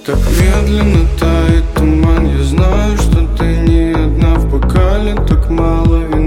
Так медленно тает туман. Я знаю, что ты не одна в бокале, так мало